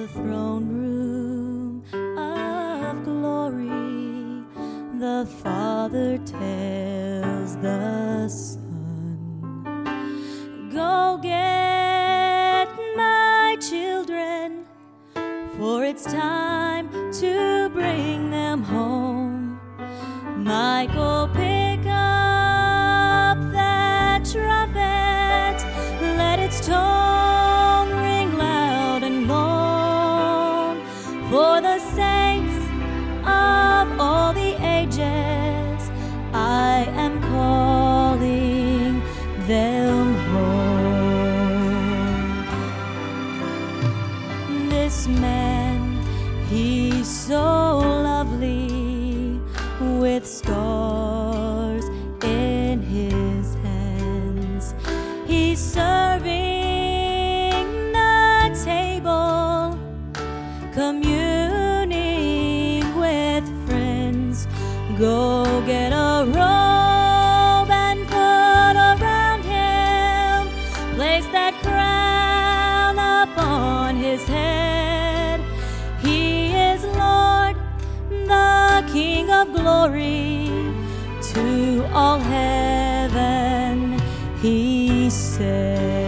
the throne room of glory, the Father tells the Son, "Go get my children, for it's time to bring them home." Michael, pick up that trumpet, let its tone ring loud and long, for the saints of all the ages I am calling them home. This man, he's so lovely, with scars in his hands. He's serving the table, communing with friends. Go get a robe and put around him, place that crown upon his head. He is Lord, the King of glory. To all heaven he said.